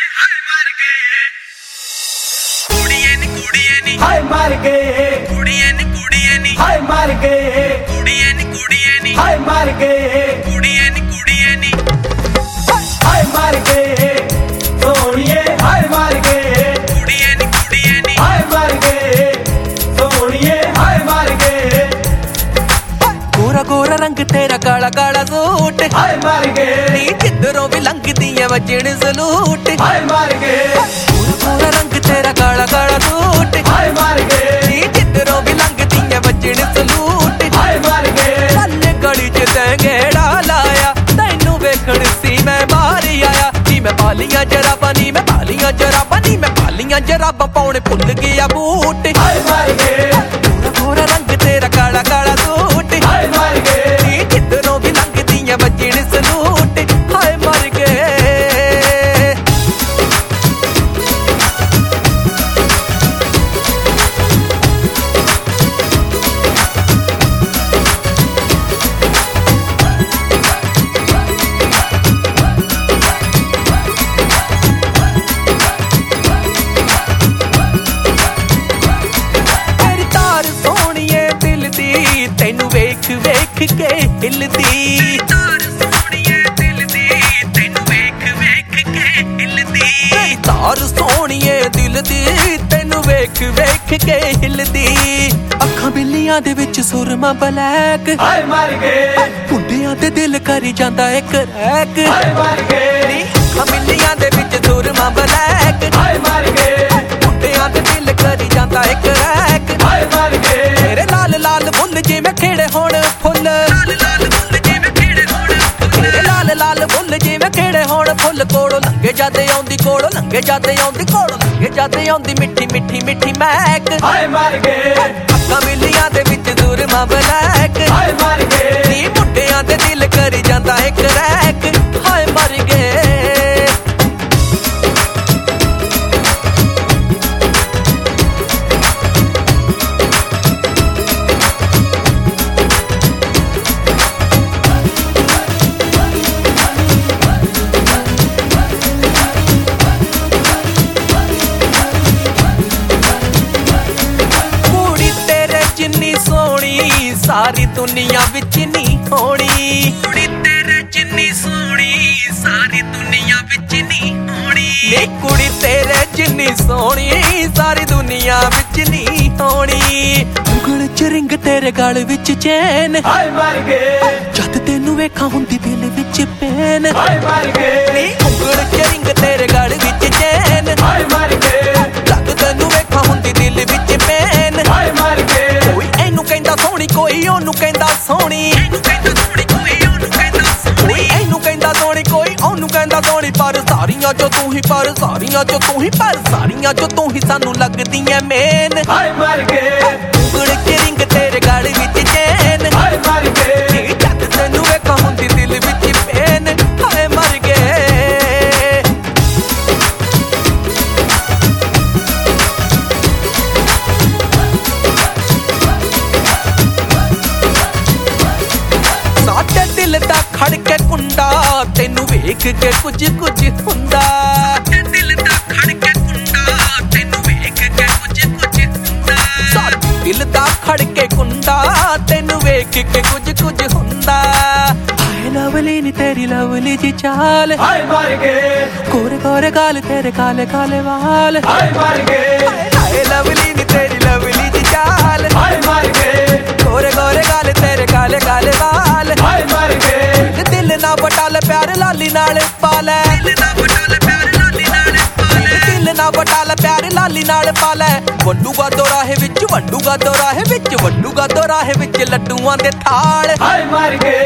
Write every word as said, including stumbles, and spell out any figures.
ਹਾਏ ਮਰ ਗਏ ਕੁੜੀਏ ਨੀ ਕੁੜੀਏ ਨੀ ਹਾਏ ਮਰ ਗਏ ਕੁੜੀਏ ਨੀ ਕੁੜੀਏ ਨੀ ਹਾਏ ਮਰ ਗਏ ਕੁੜੀਏ ਨੀ ਕੁੜੀਏ ਨੀ ਹਾਏ ਮਰ ਗਏ ਕੁੜੀਏ ਨੀ ਕੁੜੀਏ ਨੀ ਹਾਏ ਮਰ ਗਏ ਸੋਹਣੀਏ ਹਾਏ ਮਰ ਗਏ ਕੁੜੀਏ ਨੀ ਕੁੜੀਏ ਨੀ ਹਾਏ ਮਰ ਗਏ ਸੋਹਣੀਏ ਹਾਏ ਮਰ ਗਏ ਗੋਰਾ ਗੋਰਾ ਰੰਗ ਤੇਰਾ ਕਾਲਾ ਕਾਲਾ ਸੂਟ ਹਾਏ ਮਰ ਗਏ ਨੀ ਜਿੱਧਰੋਂ ਵੀ ਲੰਘਦੀਆਂ ਵੱਜਣ ਸਲੂਟ ਹਾਏ ਮਰ ਗਏ ਗੋਰਾ ਗੋਰਾ ਰੰਗ ਤੇਰਾ ਕਾਲਾ ਕਾਲਾ ਸੂਟ ਹਾਏ ਮਰ ਗਏ ਨੀ ਜਿੱਧਰੋਂ ਵੀ ਲੰਘਦੀਆਂ ਵੱਜਣ ਸਲੂਟ ਹਾਏ ਮਰ ਗਏ ਕੱਲ ਗਲੀ ਚ ਤੈਂ ਗੇੜਾ ਲਾਇਆ ਤੈਨੂੰ ਵੇਖਣ ਸੀ ਮੈਂ ਬਾਹਰ ਆਇਆ ਨੀ ਮੈਂ ਪਾਲੀਆਂ ਜਰਾਬਾਂ ਨੀ ਮੈਂ ਪਾਲੀਆਂ ਜਰਾਬਾਂ ਨੀ ਮੈਂ ਪਾਲੀਆਂ ਜਰਾਬਾਂ ਪਾਉਣੇ ਭੁੱਲ ਗਿਆ ਬੂਟ ਹਾਏ ਮਰ ਗਏ ਗੋਰਾ ਗੋਰਾ ਰੰਗ ਤੇਰਾ ਕਾਲਾ ਕਾਲਾ ਸੂਟ ਹਾਏ ਮਰ ਗਏ ਨੀ ਜਿੱਧਰੋਂ ਵੀ ਲੰਘਦੀਆਂ ਵੱਜਣ ਸਲੂਟ ਹਾਏ ਮਰ ਗਏ ਤੇਰੀ ਤਾਰ ਸੋਹਣੀਏ ਦਿਲ ਦੀ ਤੈਨੂੰ ਵੇਖ ਵੇਖ ਕੇ ਹਿੱਲਦੀ ਤਾਰ ਸੋਹਣੀਏ ਦਿਲ ਦੀ ਤੈਨੂੰ ਵੇਖ ਵੇਖ ਕੇ ਹਿੱਲਦੀ ਤੇਰੀ ਤਾਰ ਸੋਹਣੀਏ ਦਿਲ ਦੀ ਤੈਨੂੰ ਵੇਖ ਵੇਖ ਕੇ ਹਿੱਲਦੀ ਅੱਖਾਂ ਬਿੱਲੀਆਂ ਦੇ ਵਿੱਚ ਸੁਰਮਾ ਬਲੈਕ ਹਾਏ ਮਰ ਗਏ ਮੁੰਡਿਆਂ ਤੇ ਦਿਲ ਕਰੀ ਜਾਂਦਾ ਇੱਕ ਰੈਕ ਹਾਏ ਮਰ ਗਏ ਨੀ ਅੱਖਾਂ ਬਿੱਲੀਆਂ ਦੇ ਵਿੱਚ ਸੁਰਮਾ ਬਲੈਕ ਹਾਏ ਮਰ ਗਏ ਮੁੰਡਿਆਂ ਤੇ ਦਿਲ ਕਰੀ ਜਾਂਦਾ ਇੱਕ ਰੈਕ ਹਾਏ ਮਰ ਗਏ ਤੇਰੇ ਲਾਲ ਲਾਲ ਫੁੱਲ ਜਿਵੇਂ ਖਿੜੇ ਹੋਣ ਫੁੱਲ ਲਾਲ ਲਾਲ ਫੁੱਲ ਜਿਵੇਂ ਖਿੜੇ ਹੋਣ ਤੇਰੇ ਲਾਲ ਲਾਲ ਫੁੱਲ ਜਿਵੇਂ ਖਿੜੇ ਹੋਣ ਫੁੱਲ ਕੋਲੋਂ ਲੰਘੇ ਜਾਂਦੇ ਆਉਂਦੀ ਕੋਲੋਂ ਲੰਘੇ ਜਾਂਦੇ ਆਉਂਦੀ ਕੋਲੋਂ ਲੰਘੇ ਜਾਂਦੇ ਆਉਂਦੀ ਮਿੱਠੀ ਮਿੱਠੀ ਮਿੱਠੀ ਮਹਿਕ ਹਾਏ ਮਰ ਗਏ ਅੱਖਾਂ ਬਿੱਲੀਆਂ ਦੇ ਵਿੱਚ ਸੁਰਮਾ ਬਲੈਕ ਹਾਏ ਮਰ ਗਏ ਨੀ ਮੁੰਡਿਆਂ ਤੇ ਦਿਲ ਕਰੀ ਜਾਂਦਾ ਇੱਕ ਰੈਕ ਹਾਏ ਮਰ ਗਏ ਕੁੜੀ ਤੇਰੇ ਜਿੰਨੀ ਸੋਹਣੀ ਸਾਰੀ ਦੁਨੀਆ ਵਿੱਚ ਨਹੀਂ ਹੋਣੀ ਕੁੜੀ ਤੇਰੇ ਜਿੰਨੀ ਸੋਹਣੀ ਸਾਰੀ ਦੁਨੀਆ ਵਿੱਚ ਨਹੀਂ ਹੋਣੀ ਨੀ ਕੁੜੀ ਤੇਰੇ ਜਿੰਨੀ ਸੋਹਣੀ ਸਾਰੀ ਦੁਨੀਆ ਵਿੱਚ ਨਹੀਂ ਹੋਣੀ ਉਂਗਲ ਚ ਰਿੰਗ ਤੇਰੇ ਗਲ ਵਿੱਚ ਚੈਨ ਹਾਏ ਮਰ ਗਏ ਜਦ ਤੈਨੂੰ ਵੇਖਾਂ ਹੁੰਦੀ ਦਿਲ ਵਿੱਚ ਪੈਨ ਹਾਏ ਮਰ ਗਏ ਨੀ ਉਂਗਲ ਚ ਰਿੰਗ ਤੇਰੇ ਗਲ ਵਿੱਚ ਚੈਨ ਹਾਏ ਮਰ ਗਏ ਜਦ ਤੈਨੂੰ ਵੇਖਾਂ ਹੁੰਦੀ ਦਿਲ ਵਿੱਚ ਪੈਨ ਹਾਏ ਮਰ ਗਏ ਕੋਈ ਇਹਨੂੰ ਕਹਿੰਦਾ ਸੋਹਣੀ ਕੋਈ ਉਹਨੂੰ ਕਹਿੰਦਾ ਸੋਹਣੀ ਇਹਨੂੰ ਕਹਿੰਦਾ ਸੋਹਣੀ ਕੋਈ ਉਹਨੂੰ ਕਹਿੰਦਾ ਕੋਈ ਸੋਹਣੀ ਇਹਨੂੰ ਕਹਿੰਦਾ ਸੋਹਣੀ ਕੋਈ ਉਹਨੂੰ ਕਹਿੰਦਾ ਸੋਹਣੀ ਪਰ ਸਾਰੀਆਂ ਚੋਂ ਤੂੰ ਹੀ ਪਰ ਸਾਰੀਆਂ ਚੋਂ ਤੂੰ ਹੀ ਪਰ ਸਾਰੀਆਂ ਚੋਂ ਤੂੰ ਹੀ ਸਾਨੂੰ ਲੱਗਦੀ ਐ ਮੇਨ ਹਾਏ ਮਰ ਗਏ ਉਂਗਲ ਚ ਰਿੰਗ ਤੇਰੇ ਗਲ ਵਿੱਚ ਚੈਨ ਹਾਏ ਮਰ ਗਏ ਨੀ ਜਦ ਤੈਨੂੰ ਵੇਖਾਂ ਹੁੰਦੀ ਦਿਲ ਵਿੱਚ ਪੈਨ ਹਾਏ ਮਰ ਗਏ ਸਾਡੇ ਦਿਲ ਦਾ ਖੜਕੇ ਕੁੰਡਾ ਤੈਨੂੰ ਵੇਖ ਕੇ ਕੁਝ ਕੁਝ ਹੁੰਦਾ ਤੇ ਦਿਲ ਦਾ ਖੜਕੇ ਕੁੰਡਾ ਤੈਨੂੰ ਵੇਖ ਕੇ ਕੁਝ ਕੁਝ ਹੁੰਦਾ ਸਾਡੇ ਦਿਲ ਦਾ ਖੜਕੇ ਕੁੰਡਾ ਤੈਨੂੰ ਵੇਖ ਕੇ ਕੁਝ ਕੁਝ ਹੁੰਦਾ ਹਾਏ ਲਵਲੀ ਨੀ ਤੇਰੀ ਲਵਲੀ ਜੀ ਚਾਲ ਹਾਏ ਮਰ ਗਏ ਕੋਰੇ ਕੋਰੇ ਗਾਲ ਤੇਰੇ ਕਾਲੇ ਕਾਲੇ ਵਾਲ ਹਾਏ ਮਰ ਗਏ ਹਾਏ ਹਾਏ ਲਵਲੀ ਨੀ ਤੇਰੀ ਲਵਲੀ ਜੀ ਚਾਲ ਹਾਏ ਮਰ ਗਏ ਕੋਰੇ ਕੋਰੇ ਗਾਲ ਤੇਰੇ ਕਾਲੇ ਕਾਲੇ ਵਾਲ ਹਾਏ ਮਰ ਗਏ ਦਿਲ ਨਾ ਬਟਾਲ ਪਿਆਰ ਲਾਲੀ ਨਾਲ ਪਾ ਲੈ ਦਿਲ ਦਾ ਬਟਾਲ ਪਿਆਰ ਲਾਲੀ ਨਾਲ ਪਾਲੇ ਦਿਲ ਨਾ ਬਟਾਲ ਪਿਆਰ ਲਾਲੀ ਨਾਲ ਪਾ ਲੈ ਵੰਡੂਗਾ ਦੋਰਾਹੇ ਵਿੱਚ ਵੰਡੂਗਾ ਦੋਰਾਹੇ ਵਿੱਚ ਵੰਡੂਗਾ ਦੋਰਾਹੇ ਵਿੱਚ ਲੱਡੂਆਂ ਦੇ ਥਾਲ ਹਾਏ ਮਰ ਗਏ